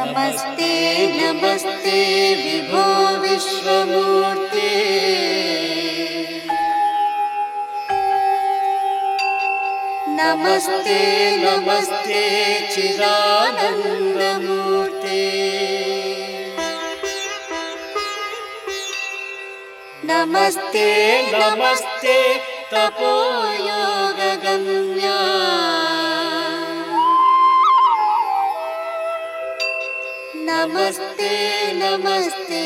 नमस्ते नमस्ते विभो विश्वमूर्ते। नमस्ते नमस्ते चिदानन्दमूर्ते। नमस्ते नमस्ते तपोयोगगम्या। नमस्ते नमस्ते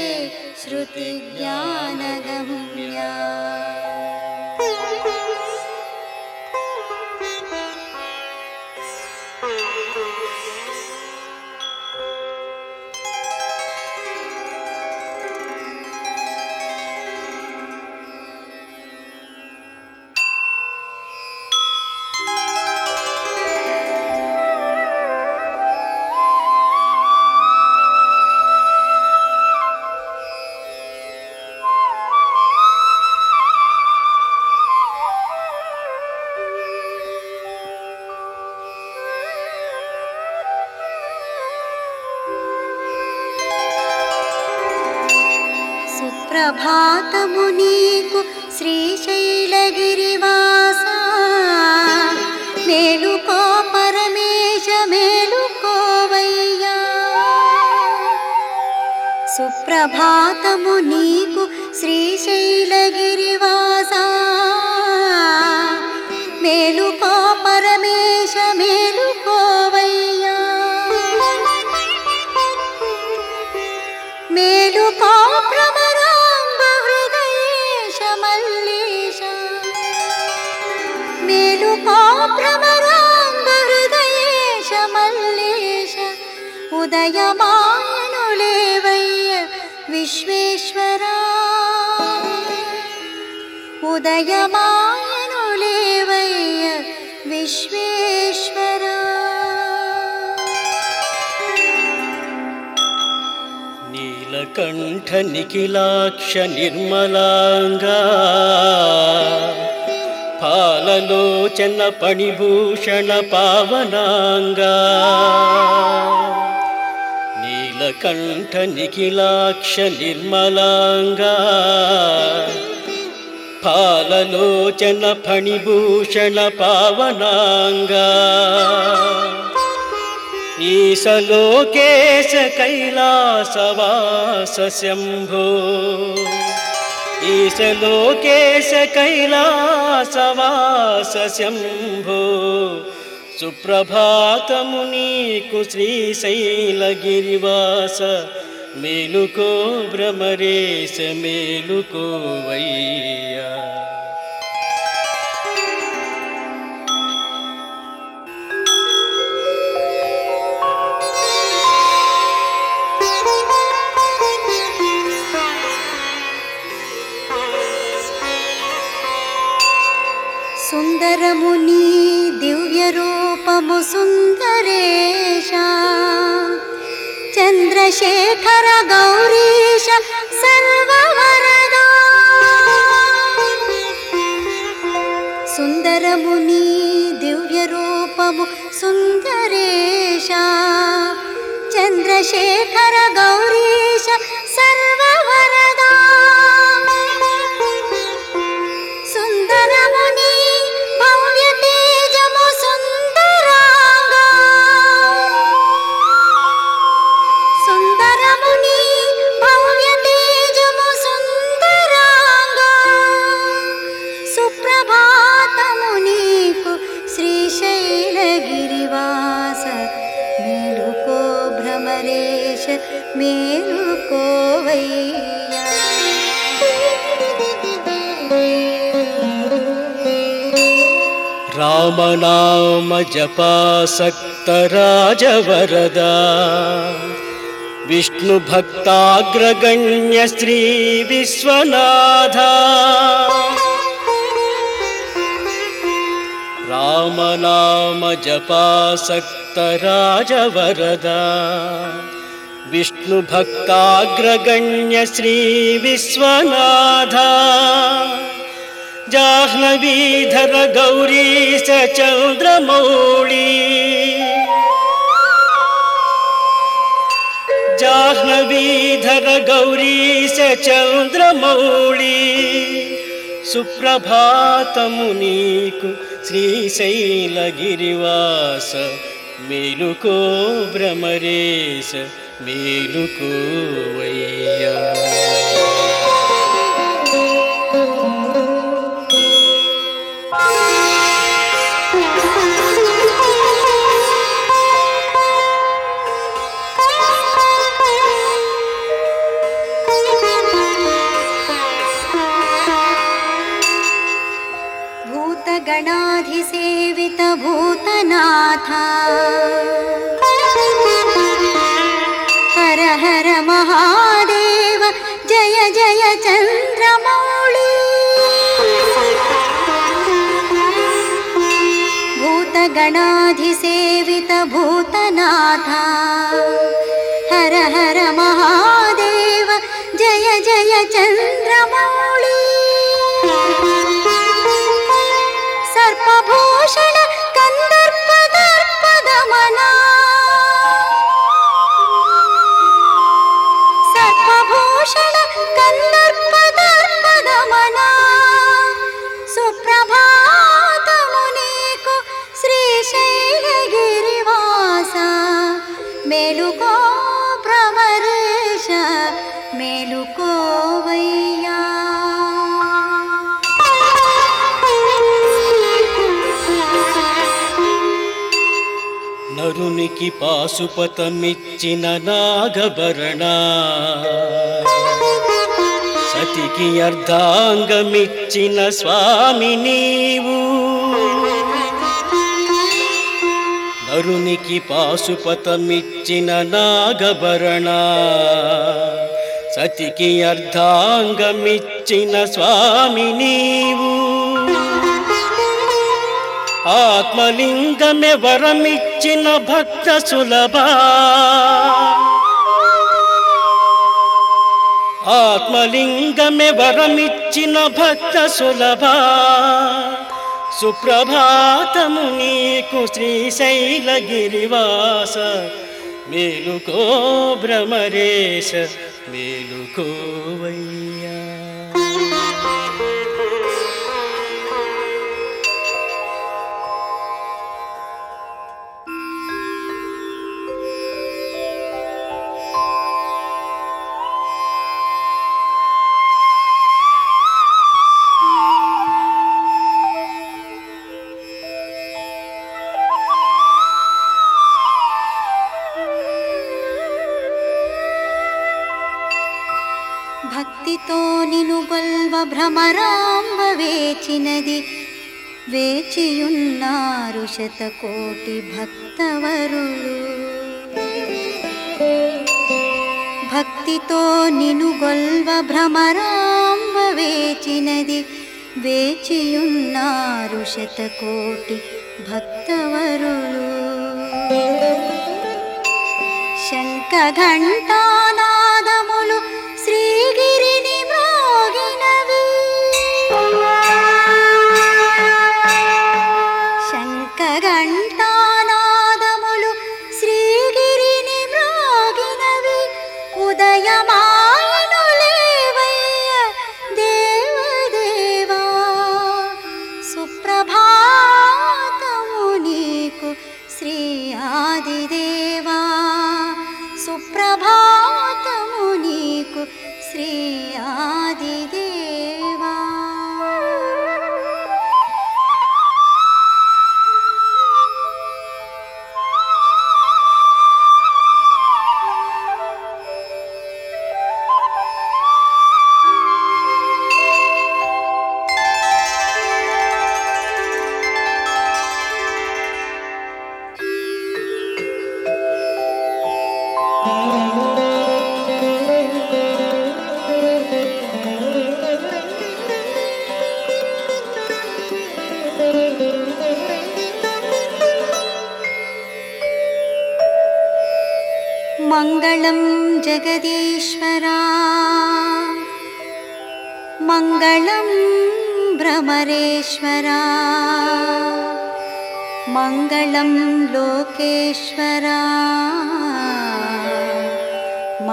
श्रुतिज्ञानगम्या। సుప్రభాతము నీకు శ్రీశైలగిరివాసా, మేలుకో పరమేశ మేలుకోవయ్యా. సుప్రభాతము నీకు శ్రీశైలగిరివాసా, మేలుకో పరమేశ మేలుకోవయ్యా. మేలుకో భ్రమరాంబ హృదయేశ మల్లేశ. మేలుకో భ్రమరాంబ హృదయేశ మల్లేశ. ఉదయమానులేవయ్య విశ్వేశ్వరా, ఉదయమానులేవయ్య విశ్వేశ్వరా. నీలకంఠ నిఖిలాక్ష నిర్మలాంగా, పాలలోచన పణిభూషణ పావనాంగా. నీలకంఠ నిఖిలాక్ష నిర్మలాంగా, పాలలోచన ఫణిభూషణ పావనాంగా. ఈశలోకేశ కైలాసవాస శంభో, ఈశలోకేశ కైలాసవాస శంభో. సుప్రభాతము నీకు శ్రీశైలగిరివాస, మేలుకో భ్రమరేశ మేలుకోవయ్యా. సుందరము నీ దివ్య రూపము సుందరేశ, చంద్రశేఖర గౌరీశ సర్వవరదా. సుందరము నీ దివ్య రూపము సుందరేశ, చంద్రశేఖర గౌరీశ సర్వవరదా. సుందరము నీ భవ్య తేజము సుందరాంగా, సుందరము నీ భవ్య తేజము సుందరాంగా. సుప్రభాతము నీకు శ్రీశైలగిరివాస, మేలుకో భ్రమరేశ మేలుకోవయ్యా. రామనామ జపాసక్త రాజవరదా, విష్ణు భక్తాగ్రగణ్య శ్రీ విశ్వనాథ. రామనామ జపాసక్త రాజవరదా, విష్ణు భక్తాగ్రగణ్య శ్రీ విశ్వనాథ. జాహ్నవీధర గౌరీశ చంద్రమౌళి, జాహ్నవీధర గౌరీశ చంద్రమౌళి సుప్రభాతము నీకు శ్రీశైలగిరివాస మేలుకో భ్రమరేశ మేలుకోవయ్యా. भूतगणाधिसेवित भूतनाथ हर हर महादेव जय जय चन्द्रमौळि. भूतगणाधिसेवित भूतनाथ हर हर महादेव जय जय चन्द्रमौळि. सर्पभूषण कन्दर्पदर्पदमना सर्पभूषण कन्दर्पदर्पदमना सुप्रभातमु नीकु श्रीशैलगिरिवास मेलुको भ्रमरेश मेलुकोवయ్యా. నరునికి పాశుపతమిచ్చిన నాగభరణ సతికి అర్ధాంగమిచ్చిన స్వామి నీవు. నరునికి పాశుపతమిచ్చిన నాగభరణ సతికి అర్ధాంగమిచ్చిన స్వామి నీవు. ఆత్మలింగమే వరమిచ్చిన భక్త సులభ ఆత్మలింగమే వరమిచ్చిన భక్త సులభ సుప్రభాతము నీకు శ్రీశైలగిరివాస మేలుకో భ్రమరేశ మేలుకోవయ్యా. భక్తితో నిను గొల్వ భ్రమరాంబ వేచినది వేచియున్నారు శతకోటి భక్తవరులు. భక్తితో నిను గొల్వ భ్రమరాంబ వేచినది వేచియున్నారు శతకోటి భక్తవరులు. శంఖ ఘంటానాదములు శ్రీగిరిని మ్రోగినవి. శంఖ ఘంటానాదములు శ్రీగిరిని మ్రోగినవి. ఉదయమాయను లేవయ్య దేవదేవా సుప్రభాతము నీకు శ్రీ ఆదిదేవా. సుప్రభాతము నీకు శ్రీ ఆదిదేవా. మంగళం జగదీశ్వరా మంగళం భ్రమరేశ్వరా మంగళం లోకేశ్వరా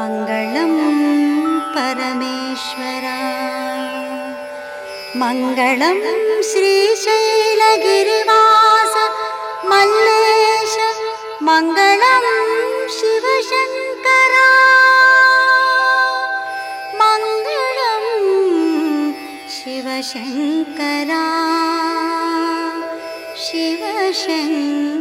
मङ्गलं श्रीशैलगिरिवास मल्लेश मङ्गलं शिवशङ्करा मङ्गलं शिवशङ्करा शिवशङ्करा